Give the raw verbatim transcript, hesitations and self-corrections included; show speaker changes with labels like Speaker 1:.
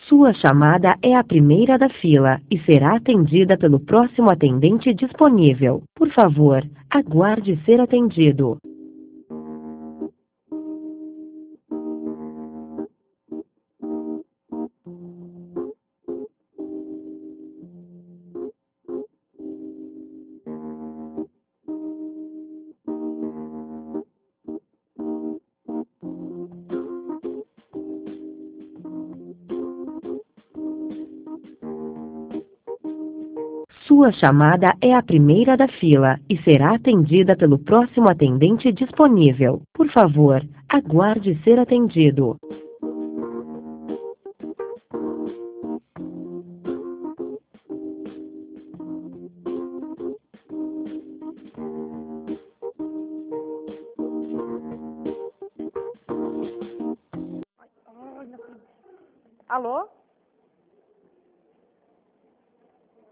Speaker 1: Sua chamada é a primeira da fila e será atendida pelo próximo atendente disponível. Por favor, aguarde ser atendido. Sua chamada é a primeira da fila e será atendida pelo próximo atendente disponível. Por favor, aguarde ser atendido.
Speaker 2: Alô?